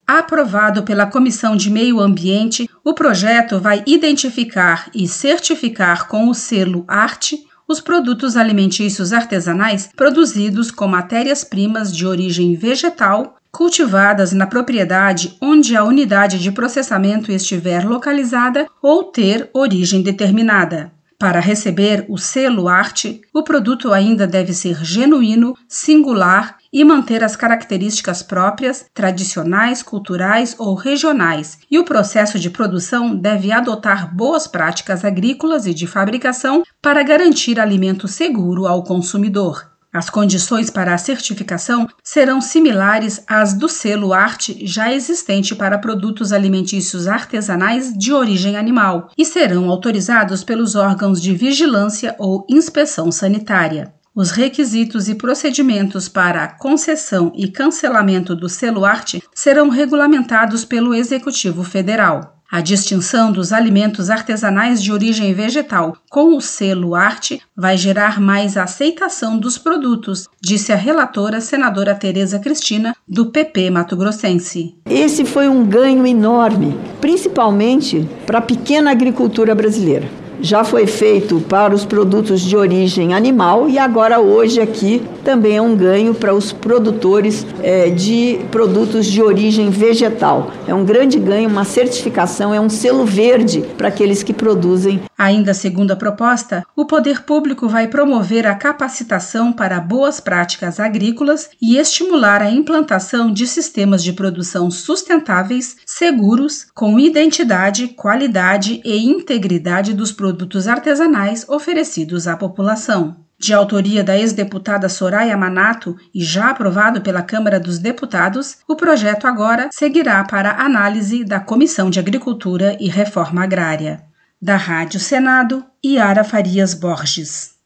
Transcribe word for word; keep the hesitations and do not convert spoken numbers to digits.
Aprovado pela Comissão de Meio Ambiente, o projeto vai identificar e certificar com o selo Arte os produtos alimentícios artesanais produzidos com matérias-primas de origem vegetal, cultivadas na propriedade onde a unidade de processamento estiver localizada ou ter origem determinada. Para receber o selo Arte, o produto ainda deve ser genuíno, singular e manter as características próprias, tradicionais, culturais ou regionais, e o processo de produção deve adotar boas práticas agrícolas e de fabricação para garantir alimento seguro ao consumidor. As condições para a certificação serão similares às do selo Arte já existente para produtos alimentícios artesanais de origem animal e serão autorizados pelos órgãos de vigilância ou inspeção sanitária. Os requisitos e procedimentos para a concessão e cancelamento do selo Arte serão regulamentados pelo Executivo Federal. A distinção dos alimentos artesanais de origem vegetal com o selo Arte vai gerar mais aceitação dos produtos, disse a relatora senadora Tereza Cristina, do P P mato-grossense. Esse foi um ganho enorme, principalmente para a pequena agricultura brasileira. Já foi feito para os produtos de origem animal e agora hoje aqui também é um ganho para os produtores é, de produtos de origem vegetal. É um grande ganho, uma certificação, é um selo verde para aqueles que produzem. Ainda segundo a proposta, o poder público vai promover a capacitação para boas práticas agrícolas e estimular a implantação de sistemas de produção sustentáveis, seguros, com identidade, qualidade e integridade dos produtos produtos artesanais oferecidos à população. De autoria da ex-deputada Soraya Manato e já aprovado pela Câmara dos Deputados, o projeto agora seguirá para análise da Comissão de Agricultura e Reforma Agrária. Da Rádio Senado, Yara Farias Borges.